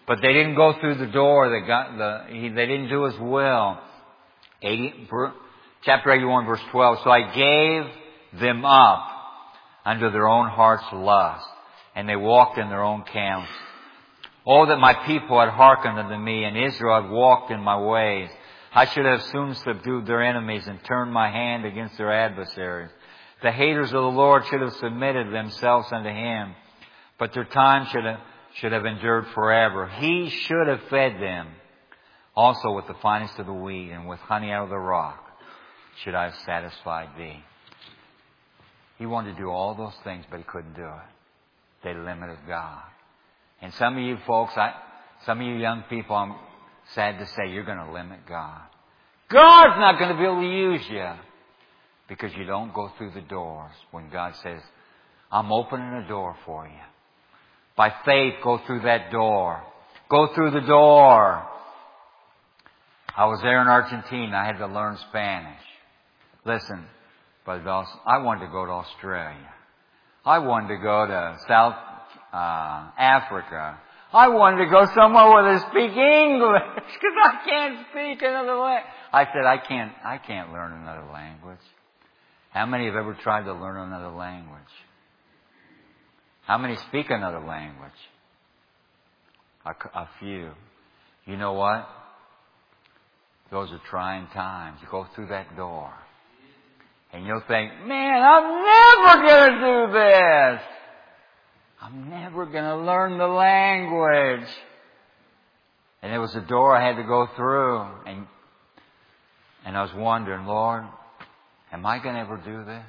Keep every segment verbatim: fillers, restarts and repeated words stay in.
But they didn't go through the door. They got the, he, they didn't do His will. eighty, chapter eighty-one, verse twelve. So I gave them up unto their own heart's lust, and they walked in their own camps. Oh, that my people had hearkened unto me, and Israel had walked in my ways. I should have soon subdued their enemies and turned my hand against their adversaries. The haters of the Lord should have submitted themselves unto Him, but their time should have, should have endured forever. He should have fed them also with the finest of the wheat, and with honey out of the rock should I have satisfied thee. He wanted to do all those things, but He couldn't do it. They limited God. And some of you folks, I, some of you young people, I'm sad to say, you're going to limit God. God's not going to be able to use you because you don't go through the doors when God says, I'm opening a door for you. By faith, go through that door. Go through the door. I was there in Argentina. I had to learn Spanish. Listen, Brother Dawson, I wanted to go to Australia. I wanted to go to South uh, Africa. I wanted to go somewhere where they speak English because I can't speak another language. I said, I can't, I can't learn another language. How many have ever tried to learn another language? How many speak another language? A, a few. You know what? Those are trying times. You go through that door. And you'll think, man, I'm never going to do this. I'm never going to learn the language. And there was a door I had to go through. And, and I was wondering, Lord, am I going to ever do this?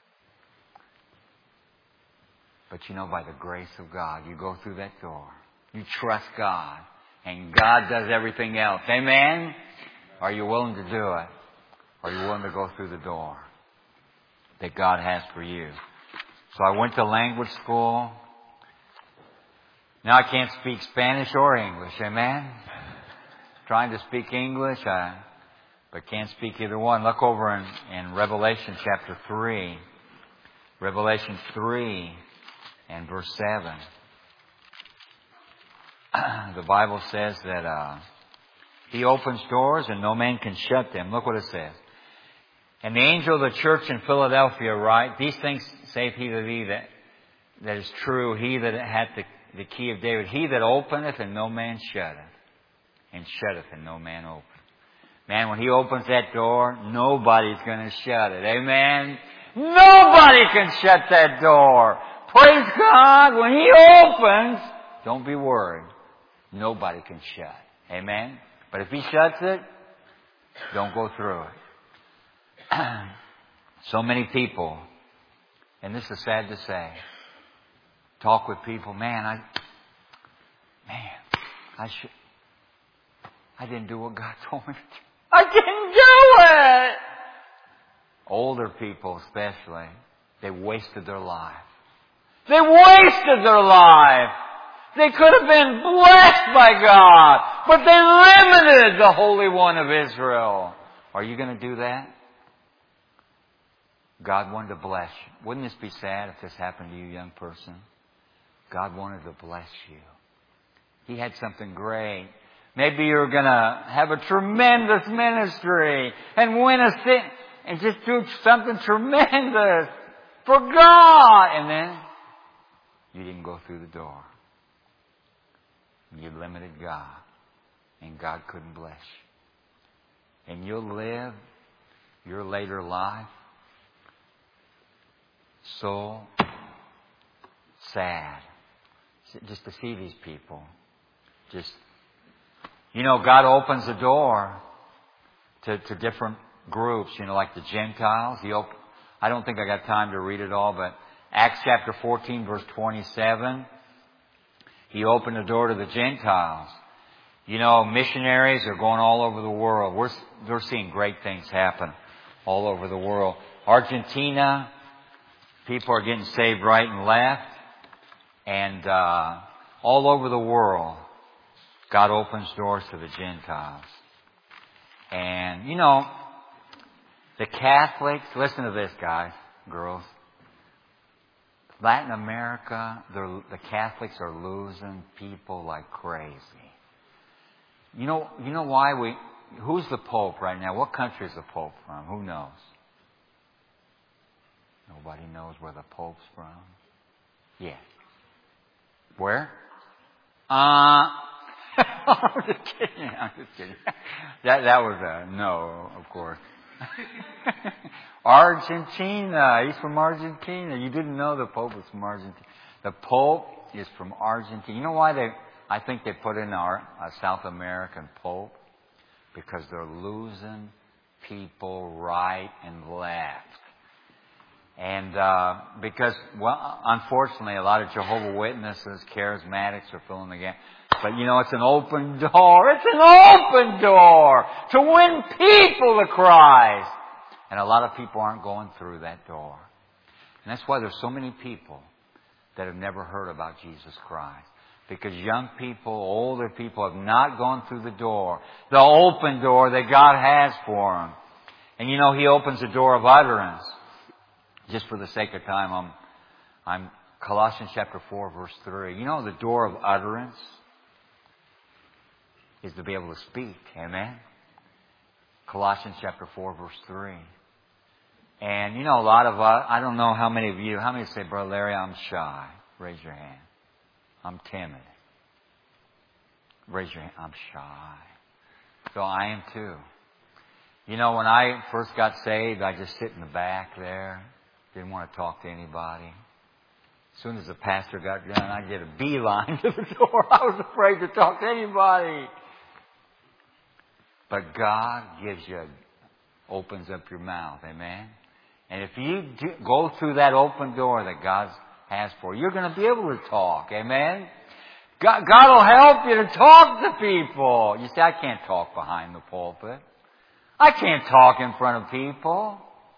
But you know, by the grace of God, you go through that door. You trust God. And God does everything else. Amen? Are you willing to do it? Are you willing to go through the door that God has for you? So I went to language school. Now I can't speak Spanish or English. Amen? Trying to speak English, I, but can't speak either one. Look over in, in Revelation chapter three. Revelation three and verse seven. The Bible says that uh, He opens doors and no man can shut them. Look what it says. And the angel of the church in Philadelphia write, these things saith He to thee that, that is true, He that hath the, the key of David, He that openeth and no man shutteth, and shutteth and no man openeth. Man, when He opens that door, nobody's going to shut it. Amen? Nobody can shut that door. Praise God. When He opens, don't be worried. Nobody can shut. Amen? But if He shuts it, don't go through it. So many people, and this is sad to say, talk with people, man, I, man, I should, I didn't do what God told me to do. I didn't do it! Older people especially, they wasted their life. They wasted their life. They could have been blessed by God, but they limited the Holy One of Israel. Are you going to do that? God wanted to bless you. Wouldn't this be sad if this happened to you, young person? God wanted to bless you. He had something great. Maybe you're going to have a tremendous ministry and win a sin and just do something tremendous for God. And then you didn't go through the door. You limited God. And God couldn't bless you. And you'll live your later life so sad. Just to see these people. Just, you know, God opens the door to, to different groups, you know, like the Gentiles. He op- I don't think I got time to read it all, but Acts chapter fourteen, verse twenty-seven. He opened the door to the Gentiles. You know, missionaries are going all over the world. We're, we're seeing great things happen all over the world. Argentina, people are getting saved right and left. And uh, all over the world, God opens doors to the Gentiles. And, you know, the Catholics, listen to this, guys, girls. Latin America, the Catholics are losing people like crazy. You know, you know why we, who's the Pope right now? What country is the Pope from? Who knows? Nobody knows where the Pope's from? Yeah. Where? Uh, I'm just kidding. I'm just kidding. That, that was a no, of course. Argentina. He's from Argentina. You didn't know the Pope was from Argentina. The Pope is from Argentina. You know why they, I think they put in our a South American Pope? Because they're losing people right and left. And, uh, because, well, unfortunately, a lot of Jehovah's Witnesses, charismatics are filling the gap. But you know, it's an open door. It's an open door to win people to Christ. And a lot of people aren't going through that door. And that's why there's so many people that have never heard about Jesus Christ. Because young people, older people have not gone through the door. The open door that God has for them. And you know, He opens the door of utterance. Just for the sake of time, I'm, I'm Colossians chapter four, verse three. You know, the door of utterance is to be able to speak. Amen? Colossians chapter four, verse three. And you know, a lot of us, I don't know how many of you, how many say, Brother Larry, I'm shy? Raise your hand. I'm timid. Raise your hand. I'm shy. So I am too. You know, when I first got saved, I just sit in the back there. Didn't want to talk to anybody. As soon as the pastor got done, I did a beeline to the door. I was afraid to talk to anybody. But God gives you, opens up your mouth. Amen? And if you do, go through that open door that God has for you, you're going to be able to talk. Amen? God, God will help you to talk to people. You say, I can't talk behind the pulpit. I can't talk in front of people.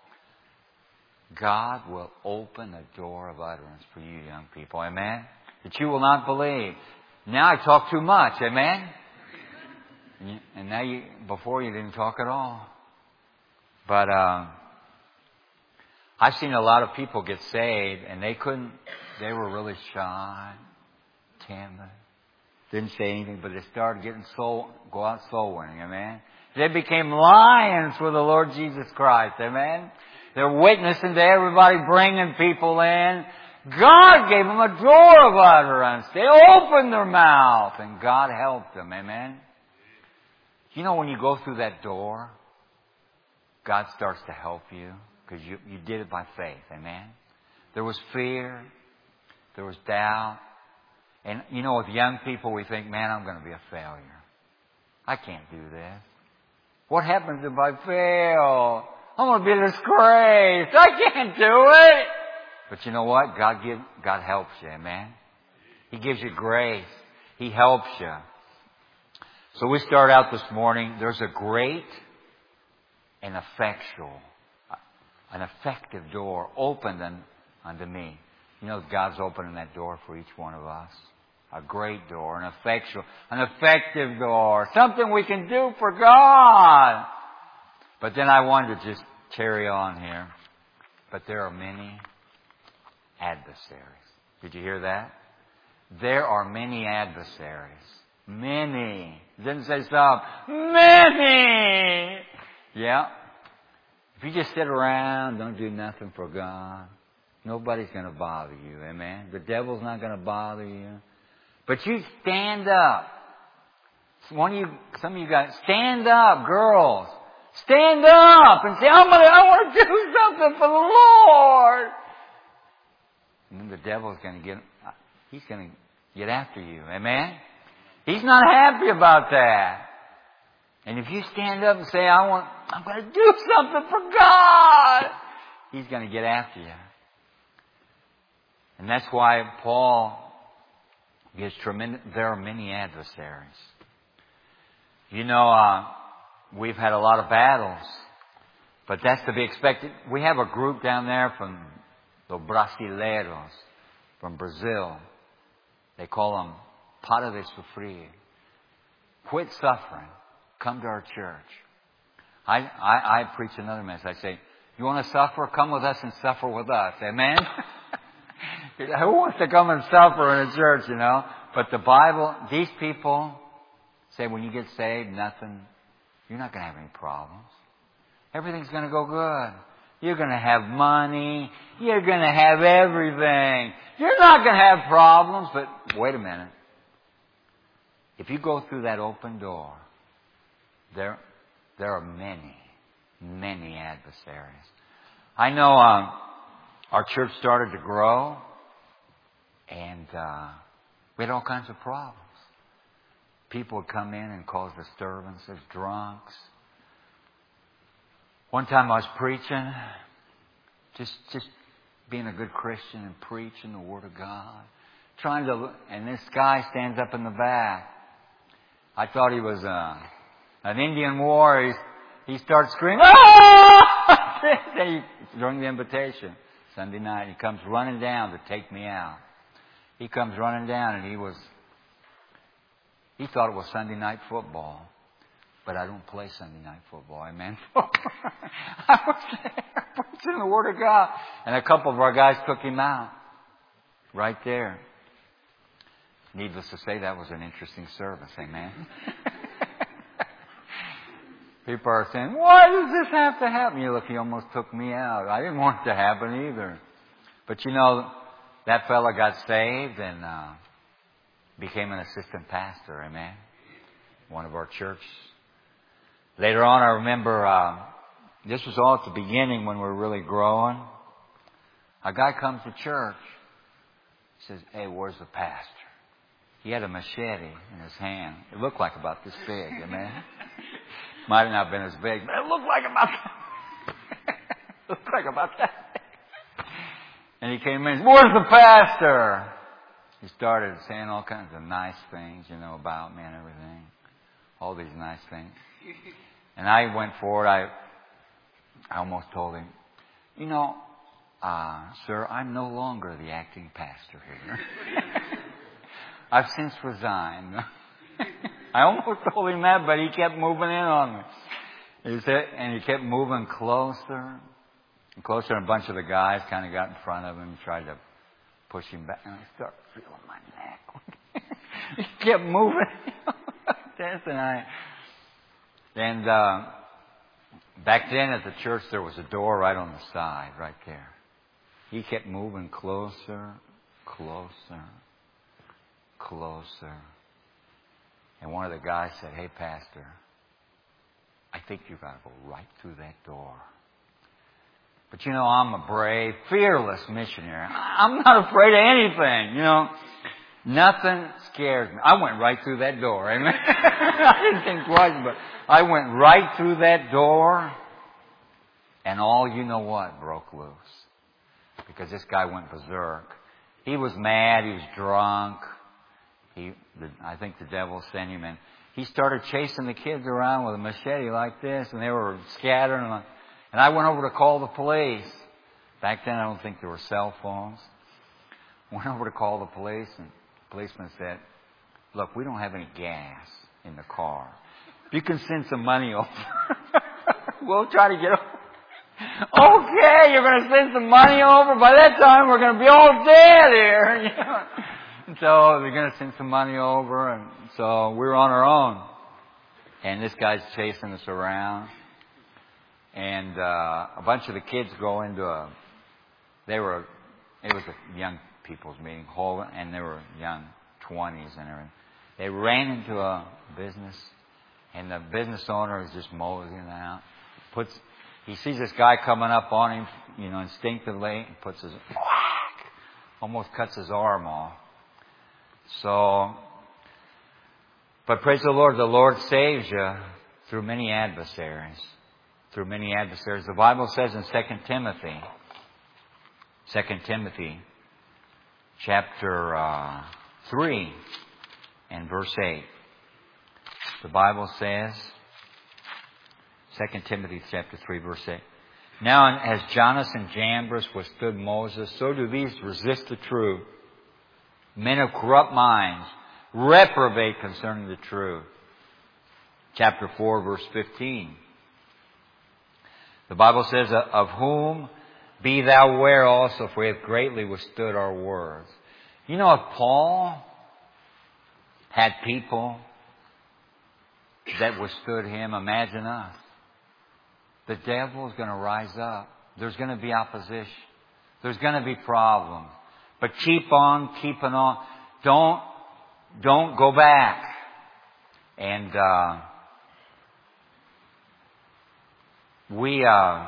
God will open a door of utterance for you young people. Amen? That you will not believe. Now I talk too much. Amen? And, you, and now you, before you didn't talk at all. But, uh, I've seen a lot of people get saved and they couldn't, they were really shy, timid, didn't say anything, but they started getting soul, go out soul winning. Amen? They became lions for the Lord Jesus Christ. Amen? They're witnessing to everybody, bringing people in. God gave them a door of utterance. They opened their mouth and God helped them. Amen? You know, when you go through that door, God starts to help you because you, you did it by faith. Amen? There was fear. There was doubt. And, you know, with young people, we think, man, I'm going to be a failure. I can't do this. What happens if I fail? I'm going to be a disgrace. I can't do it. But you know what? God give, God helps you. Amen? He gives you grace. He helps you. So we start out this morning. There's a great and effectual, an effective door opened unto me. You know, God's opening that door for each one of us. A great door, an effectual, an effective door. Something we can do for God. But then I wanted to just carry on here. But there are many adversaries. Did you hear that? There are many adversaries. Many. Didn't say some. Many. Yeah. If you just sit around, don't do nothing for God, nobody's going to bother you. Amen? The devil's not going to bother you. But you stand up. One of you, some of you guys, stand up, girls. Stand up and say, I'm gonna, I want to do something for the Lord. And then the devil's going to get, he's going to get after you. Amen? He's not happy about that. And if you stand up and say, I want, I'm going to do something for God, he's going to get after you. And that's why Paul gives tremendous, there are many adversaries. You know, uh, we've had a lot of battles, but that's to be expected. We have a group down there from the Brasileiros, from Brazil. They call them Para de Sufrir. Quit suffering. Come to our church. I, I, I preach another message. I say, you want to suffer? Come with us and suffer with us. Amen? Who wants to come and suffer in a church, you know? But the Bible, these people say when you get saved, nothing, you're not going to have any problems. Everything's going to go good. You're going to have money. You're going to have everything. You're not going to have problems. But wait a minute. If you go through that open door, there, there are many, many adversaries. I know um, our church started to grow, and uh, we had all kinds of problems. People would come in and cause disturbances, drunks. One time I was preaching, just just being a good Christian and preaching the Word of God, trying to, and this guy stands up in the back. I thought he was uh, an Indian warrior. He, he starts screaming, "Ah!" Then he, during the invitation, Sunday night, he comes running down to take me out. He comes running down, and he was, he thought it was Sunday night football. But I don't play Sunday night football, amen? I was there preaching the Word of God. And a couple of our guys took him out. Right there. Needless to say, that was an interesting service, amen? People are saying, why does this have to happen? You look, he almost took me out. I didn't want it to happen either. But you know, that fella got saved and uh, became an assistant pastor, amen? One of our church. Later on, I remember, uh, this was all at the beginning when we were really growing. A guy comes to church. He says, hey, where's the pastor? He had a machete in his hand. It looked like about this big, amen? Might have not been as big, but it looked like about that. It looked like about that. And he came in and said, where's the pastor? He started saying all kinds of nice things, you know, about me and everything. All these nice things. And I went forward. I, I almost told him, you know, uh, sir, I'm no longer the acting pastor here. I've since resigned. I almost told him that, but he kept moving in on me. He said, and he kept moving closer and closer. And a bunch of the guys kind of got in front of him and tried to push him back. And I started feeling my neck. He kept moving. This and I. And uh, back then at the church, there was a door right on the side, right there. He kept moving closer, closer, closer. And one of the guys said, hey, Pastor, I think you've got to go right through that door. But you know, I'm a brave, fearless missionary. I'm not afraid of anything, you know. Nothing scares me. I went right through that door. Amen. I didn't think twice, but I went right through that door. And all you know what broke loose. Because this guy went berserk. He was mad. He was drunk. He, the, I think the devil sent him in. He started chasing the kids around with a machete like this, and they were scattering. And I went over to call the police. Back then, I don't think there were cell phones. Went over to call the police, and the policeman said, look, we don't have any gas in the car. If you can send some money over, we'll try to get over. Okay, you're going to send some money over. By that time, we're going to be all dead here. You know? So they're going to send some money over, and so we were on our own. And this guy's chasing us around. And uh, a bunch of the kids go into a, they were, it was a young people's meeting, whole, and they were young, twenties and everything. They ran into a business, and the business owner is just moseying out. Puts, he sees this guy coming up on him, you know, instinctively, and puts his, whack, almost cuts his arm off. So, but praise the Lord, the Lord saves you through many adversaries. Through many adversaries. The Bible says in Second Timothy, Second Timothy, chapter uh, three and verse eight. The Bible says, Second Timothy chapter three, verse eight. Now, as Jannes and Jambres withstood Moses, so do these resist the truth. Men of corrupt minds reprobate concerning the truth. Chapter four, verse fifteen. The Bible says, of whom be thou aware also, for we have greatly withstood our words. You know, if Paul had people that withstood him. Imagine us. The devil is going to rise up. There's going to be opposition. There's going to be problems. But keep on keeping on. Don't, don't go back. And, uh, we, uh,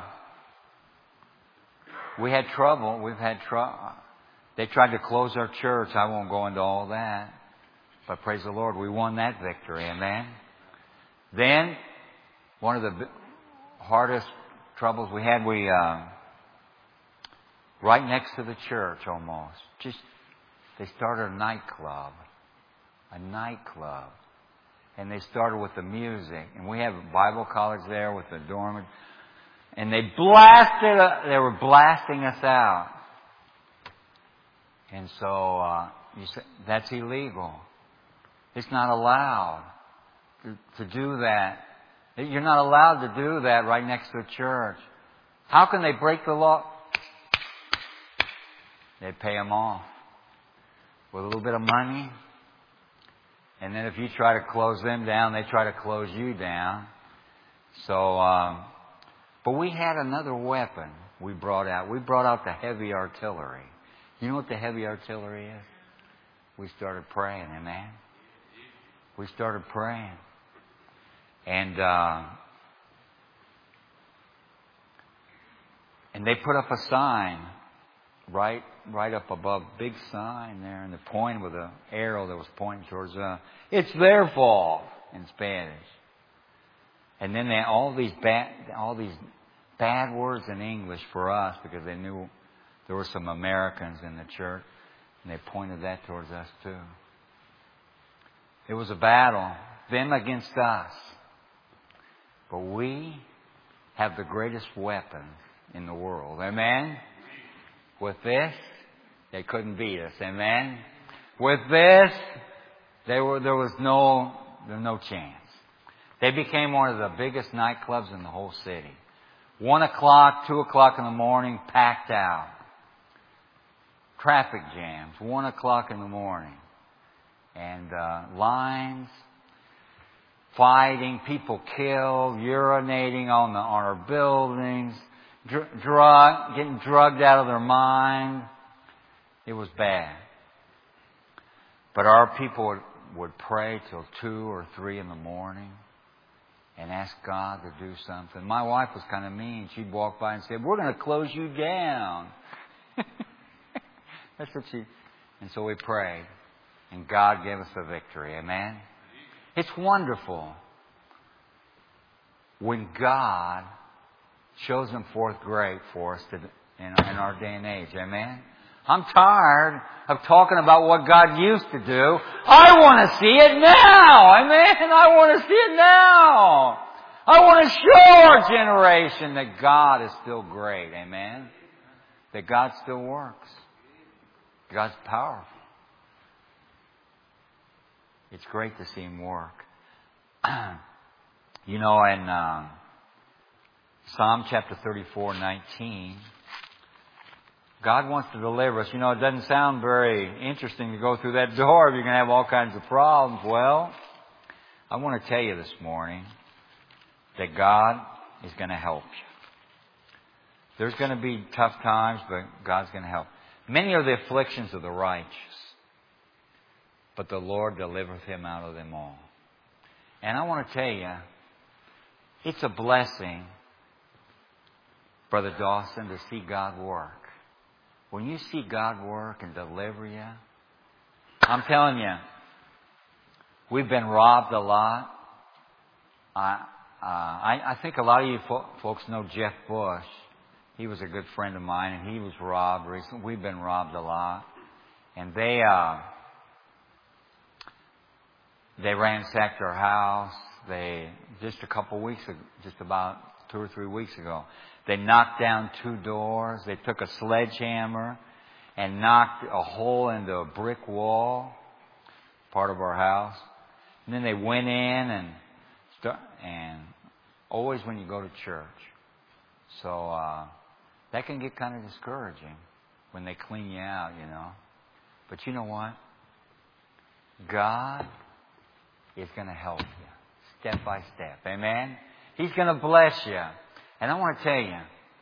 we had trouble. We've had trouble. They tried to close our church. I won't go into all that. But praise the Lord, we won that victory. Amen. Then, one of the hardest troubles we had, we, uh, right next to the church almost, just, they started a nightclub. A nightclub. And they started with the music. And we have a Bible college there with the dormant. And they blasted, uh, they were blasting us out. And so, uh, you say, that's illegal. It's not allowed to, to do that. You're not allowed to do that right next to a church. How can they break the law? They pay them off with a little bit of money. And then if you try to close them down, they try to close you down. So, um, but we had another weapon we brought out. We brought out the heavy artillery. You know what the heavy artillery is? We started praying, amen? We started praying. And, uh, and they put up a sign right, right up above, big sign there, and the point with an arrow that was pointing towards, uh, it's their fault in Spanish. And then they, all these bad, all these bad words in English for us because they knew there were some Americans in the church, and they pointed that towards us too. It was a battle, them against us. But we have the greatest weapon in the world. Amen? With this, they couldn't beat us. Amen? With this, they were, there was no, there was no chance. They became one of the biggest nightclubs in the whole city. One o'clock, two o'clock in the morning, packed out. Traffic jams, one o'clock in the morning. And uh, lines, fighting, people killed, urinating on the on our buildings, dr- drug, getting drugged out of their mind. It was bad. But our people would, would pray till two or three in the morning and ask God to do something. My wife was kind of mean. She'd walk by and say, "We're going to close you down." That's what she... And so we prayed. And God gave us the victory. Amen? It's wonderful when God shows them forth great for us to, in, in our day and age. Amen? I'm tired of talking about what God used to do. I want to see it now. Amen? I want to see it now. I want to show our generation that God is still great. Amen? That God still works. God's powerful. It's great to see Him work. You know, in uh, Psalm chapter thirty-four, nineteen, God wants to deliver us. You know, it doesn't sound very interesting to go through that door if you're going to have all kinds of problems. Well, I want to tell you this morning that God is going to help you. There's going to be tough times, but God's going to help. Many are the afflictions of the righteous, but the Lord delivereth him out of them all. And I want to tell you, it's a blessing, Brother Dawson, to see God work. When you see God work and deliver you, I'm telling you, we've been robbed a lot. I, uh, I, I think a lot of you fo- folks know Jeff Bush. He was a good friend of mine, and he was robbed recently. We've been robbed a lot. And they, uh, they ransacked our house. They, just a couple weeks ago, just about two or three weeks ago, they knocked down two doors. They took a sledgehammer and knocked a hole into a brick wall, part of our house. And then they went in and, start, and always when you go to church. So, uh, that can get kind of discouraging when they clean you out, you know. But you know what? God is going to help you step by step. Amen? He's going to bless you. And I want to tell you,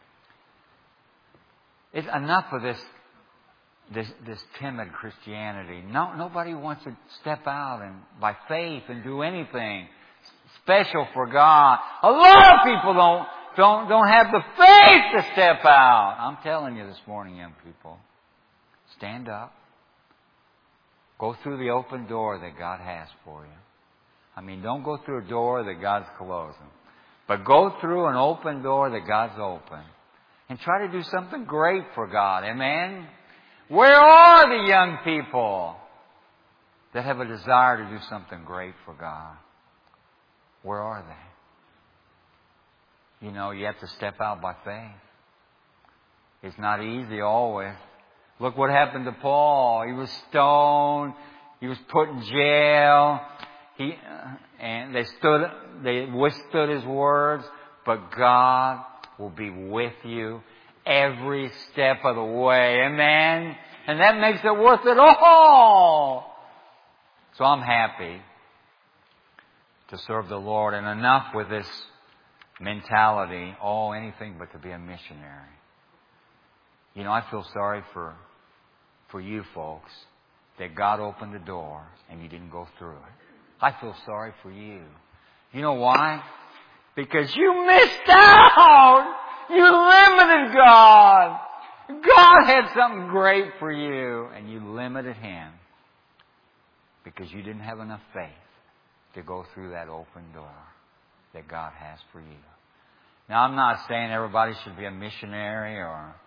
it's enough of this This, this timid Christianity. No, nobody wants to step out and by faith and do anything special for God. A lot of people don't don't don't have the faith to step out. I'm telling you this morning, young people, stand up. Go through the open door that God has for you. I mean, don't go through a door that God's closing, but go through an open door that God's open, and try to do something great for God. Amen. Where are the young people that have a desire to do something great for God? Where are they? You know, you have to step out by faith. It's not easy always. Look what happened to Paul. He was stoned. He was put in jail. He uh, and they stood. They withstood his words. But God will be with you every step of the way. Amen? And that makes it worth it all. So I'm happy to serve the Lord. And enough with this mentality, oh, anything but to be a missionary. You know, I feel sorry for, for you folks that God opened the door and you didn't go through it. I feel sorry for you. You know why? Because you missed out. You limited God. God had something great for you, and you limited Him because you didn't have enough faith to go through that open door that God has for you. Now, I'm not saying everybody should be a missionary or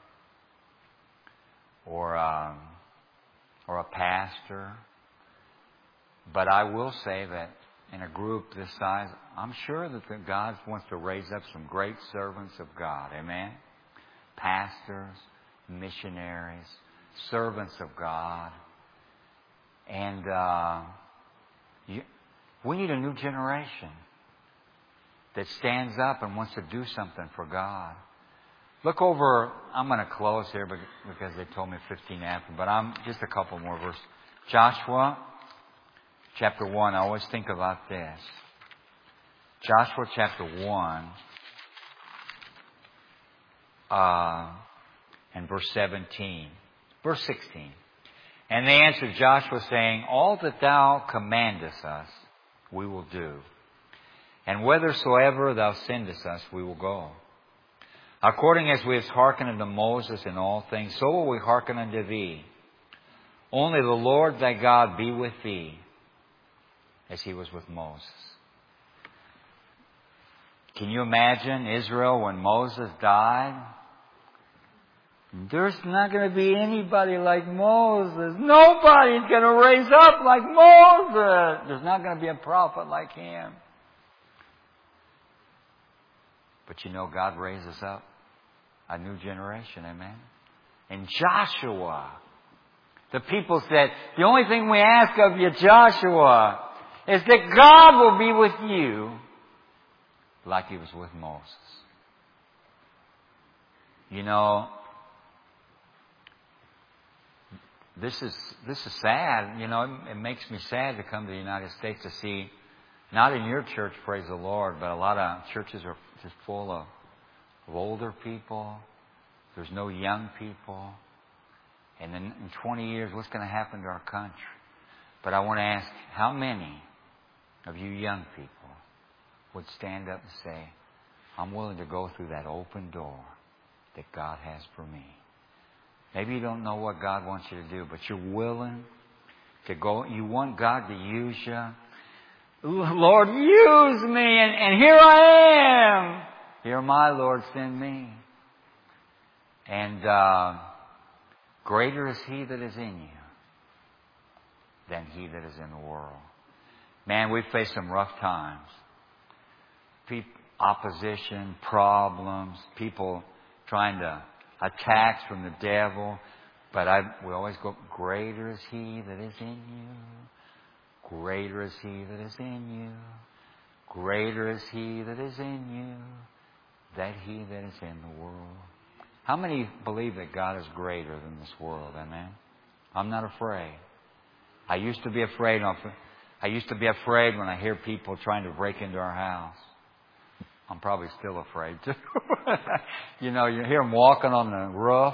or um, or a pastor, but I will say that in a group this size, I'm sure that God wants to raise up some great servants of God. Amen? Pastors, missionaries, servants of God. And uh, you, we need a new generation that stands up and wants to do something for God. Look over, I'm going to close here because they told me fifteen after, but I'm just a couple more verses. Joshua chapter one, I always think about this. Joshua chapter one, uh, and verse seventeen. Verse sixteen. And they answered Joshua, saying, all that thou commandest us, we will do. And whithersoever thou sendest us, we will go. According as we have hearkened unto Moses in all things, so will we hearken unto thee. Only the Lord thy God be with thee, as He was with Moses. Can you imagine Israel when Moses died? There's not going to be anybody like Moses. Nobody's going to raise up like Moses. There's not going to be a prophet like him. But you know, God raises up a new generation, amen? And Joshua, the people said, the only thing we ask of you, Joshua, is that God will be with you like He was with Moses. You know, this is this is sad. You know, it, it makes me sad to come to the United States to see, not in your church, praise the Lord, but a lot of churches are just full of, of older people. There's no young people. And then in twenty years, what's going to happen to our country? But I want to ask, how many of you young people would stand up and say, I'm willing to go through that open door that God has for me? Maybe you don't know what God wants you to do, but you're willing to go. You want God to use you. Lord, use me, and, and here I am. Here my Lord, send me. And uh, greater is He that is in you than he that is in the world. Man, we've faced some rough times. People, opposition, problems, people trying to attacks from the devil. But I, we always go, greater is He that is in you. Greater is He that is in you. Greater is He that is in you than he that is in the world. How many believe that God is greater than this world? Amen? I'm not afraid. I used to be afraid. I used to be afraid when I hear people trying to break into our house. I'm probably still afraid too. You know, you hear them walking on the roof.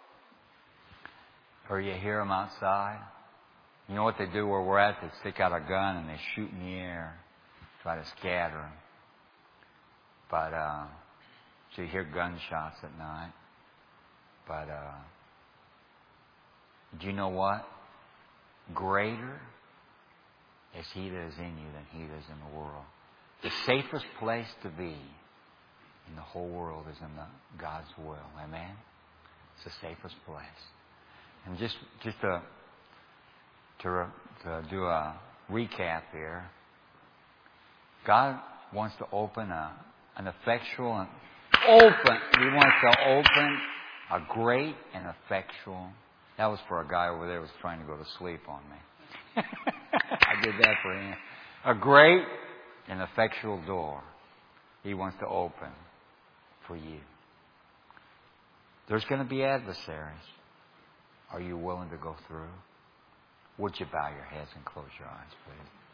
Or you hear them outside. You know what they do where we're at? They stick out a gun and they shoot in the air. Try to scatter them. But, uh, so you hear gunshots at night. But, uh, do you know what? Greater is He that is in you than he that is in the world. The safest place to be in the whole world is in the, God's will. Amen? It's the safest place. And just, just to, to, to do a recap here, God wants to open a, an effectual and open. He wants to open a great and effectual. That was for a guy over there who was trying to go to sleep on me. I did that for him. A great and effectual door He wants to open for you. There's going to be adversaries. Are you willing to go through? Would you bow your heads and close your eyes, please?